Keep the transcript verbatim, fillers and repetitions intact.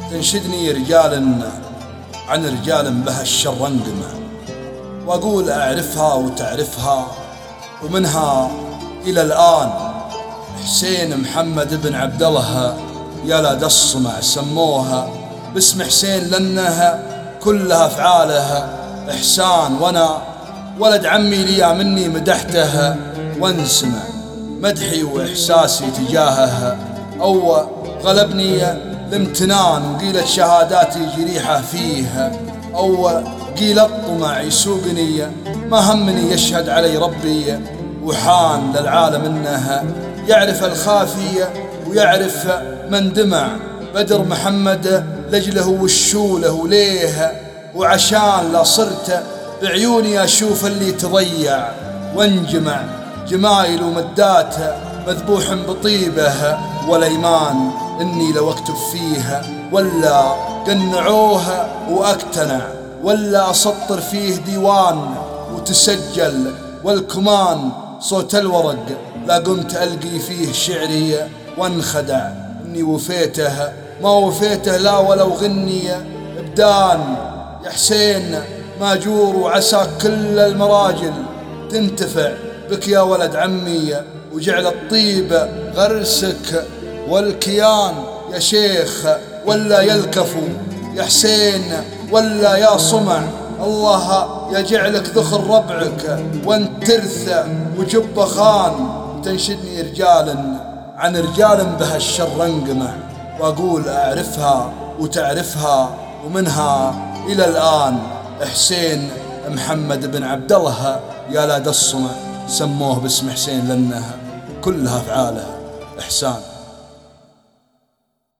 تنشدني رجال عن رجال بها الشر انقمع، واقول اعرفها وتعرفها ومنها الى الان. حسين محمد بن عبد الله يا لا الصمع، سموها باسم حسين لانها كلها افعالها احسان، وانا ولد عمي لي مني مدحتها وانسمع مدحي واحساسي تجاهها. او غلبني الامتنان وقيلت شهاداتي جريحة فيها، او قيل الطمع يسوقني ما همني يشهد علي ربي، وحان للعالم انها يعرف الخافية ويعرف من دمع. بدر محمد لجله والشوله وليه، وعشان لا صرت بعيوني اشوف اللي تضيع وانجمع جمايل ومداته مذبوح بطيبه، والايمان اني لو اكتب فيها ولا قنعوها واقتنع، ولا اسطر فيه ديوان وتسجل والكمان صوت الورق لا قمت القي فيه شعري وانخدع. اني وفيته ما وفيته لا ولو غني ابدان يا حسين ماجور، وعسى كل المراجل تنتفع بك يا ولد عمي، وجعل الطيب غرسك والكيان يا شيخ، ولا يلكفوا يا حسين ولا يا صمع. الله يجعلك ذخر ربعك وانت ترثى وجب خان. تنشدني رجال عن رجال بها الشر انقمع، واقول اعرفها وتعرفها ومنها الى الان. حسين محمد بن عبد الله يا لا الصمع، سموه باسم حسين لانها كلها افعالها احسان.